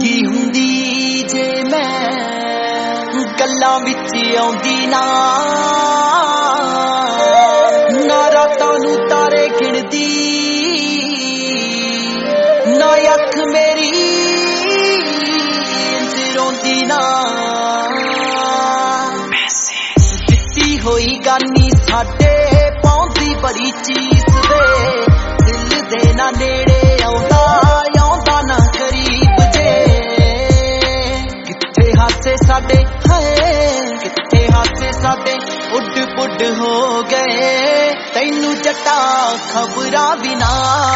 ਕੀ ਹੁੰਦੀ ਜੇ ਮੈਂ ਗੱਲਾਂ ਵਿੱਚ ਆਉਂਦੀ ਨਾ ਰਾਤਾਂ ਨੂੰ ਤਾਰੇ ਗਿਣਦੀ ਨਾ ਅੱਖ ਮੇਰੀ ਰੋਂਦੀ ਨਾ ਦਿੱਤੀ ਹੋਈ ਗਾਨੀ ਸਾਡੇ ਪਾਉਂਦੀ ਬੜੀ ਚੀਜ਼ ਵੇ ਦਿਲ ਦੇ ਨਾ ਨੇੜੇ ਆਉਂਦਾ ਨਾ ਕਰੀਬ ਜੇ ਕਿੱਥੇ ਹਾਸੇ ਸਾਡੇ ਕਿੱਥੇ ਹਾਸੇ ਸਾਡੇ ਉੱਡ ਪੁੱਡ ਹੋ ਗਏ ਤੈਨੂੰ ਜੱਟਾ ਖਬਰਾਂ ਬਿਨਾ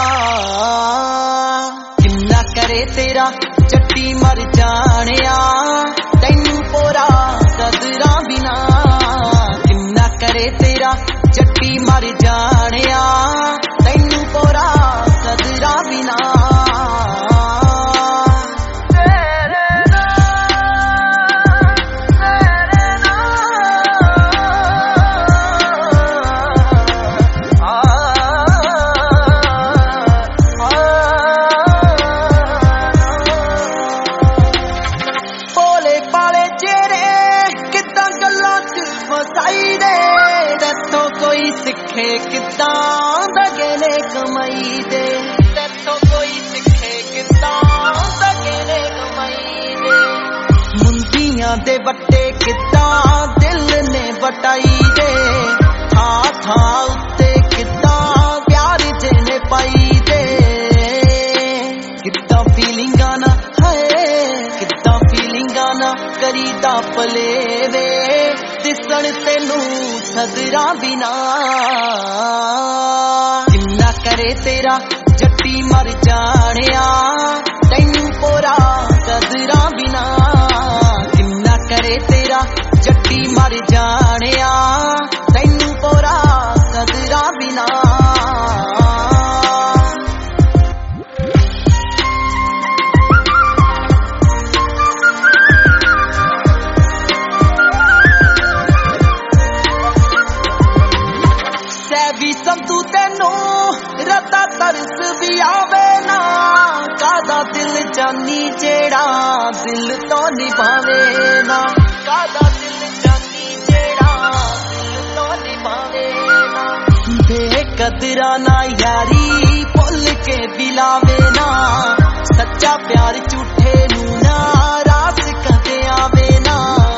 ਕਿੰਨਾ ਕਰੇ ਤੇਰਾ ਜੱਟੀ ਮਰ ਜਾਣਿਆ ਤੈਨੂੰ ਪੋਰਾ ਕਦਰਾਂ ਬਿਨਾ ਕਿੰਨਾ ਕਰੇ ਤੇਰਾ ਜੱਟੀ ਮਰ ਜਾਣਿਆ ਤੈਨੂੰ ਪੋਰਾ ਕਦਰਾਂ ਬਿਨਾ ਸਿੱਖੇ ਕਿੱਦਾਂ ਦਗੇਲੇ ਕਮਾਈ ਦੇ ਤੇਥੋਂ ਕੋਈ ਸਿੱਖੇ ਕਿੱਦਾਂ ਦਗੇਲੇ ਕਮਾਈ ਦੇ ਮੁੰਡੀਆਂ ਦੇ ਵੱਟੇ ਕਿੱਦਾਂ ਦਿਲ ਨੇ ਵਟਾਈ ਦੇ ਥਾਂ ਥਾਂ ਉੱਤੇ ਕਿੱਦਾਂ ਪਿਆਰ ਜਿਹਨੇ ਪਾਈ ਦੇ ਕਿੱਦਾਂ ਫੀਲਿੰਗਾਂ ਨਾ ਕਿੱਦਾਂ ਫੀਲਿੰਗਾਂ ਨਾ ਕਰੀਦਾ ਪਲੇਵੇ ਦਿਸਣ ਤੈਨੂੰ ਨਜ਼ਰਾਂ ਬਿਨਾ ਕਿੰਨਾ ਕਰੇ ਤੇਰਾ ਜੱਟੀ ਮਰ ਜਾਣਿਆ ਤੈਨੂੰ ਪੋਰਾ ਕਦਰਾਂ ਬਿਨਾ ਕਿੰਨਾ ਕਰੇ ਤੇਰਾ ਜੱਟੀ ਮਰ ਜਾਣਿਆ ਤੈਨੂੰ ਪੋਰਾ ਕਦਰਾਂ ਬਿਨਾ ਵੀ ਸੰਤੂ ਤੈਨੂੰ ਰਤਾ ਤਰਸ ਵੀ ਆਵੇ ਨਾ ਕਾਦਾ ਦਿਲ ਜਾਨੀ ਜਿਹੜਾ ਦਿਲ ਤੋਂ ਨਿਭਾਵੇ ਨਾ ਕਾਦਾ ਦਿਲ ਜਾਨੀ ਜਿਹੜਾ ਦਿਲ ਤੋਂ ਨਿਭਾਵੇ ਨਾ ਬੇਕਦਰਾਂ ਨਾ ਯਾਰੀ ਭੁੱਲ ਕੇ ਬਿਲਾਵੇ ਨਾ ਸੱਚਾ ਪਿਆਰ ਝੂਠੇ ਨੂੰ ਨਾ ਰਾਸ ਕਦੇ ਆਵੇ ਨਾ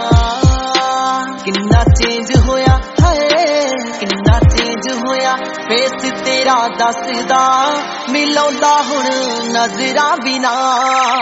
ਕਿੰਨਾ ਚੇਂਜ ਹੋਇਆ ਕਿੰਨਾ ਚੇਂਜ ਹੋਇਆ ਫੇਸ ਤੇਰਾ ਦੱਸਦਾ ਮਿਲਾਉਂਦਾ ਹੁਣ ਨਜ਼ਰਾਂ ਬਿਨਾ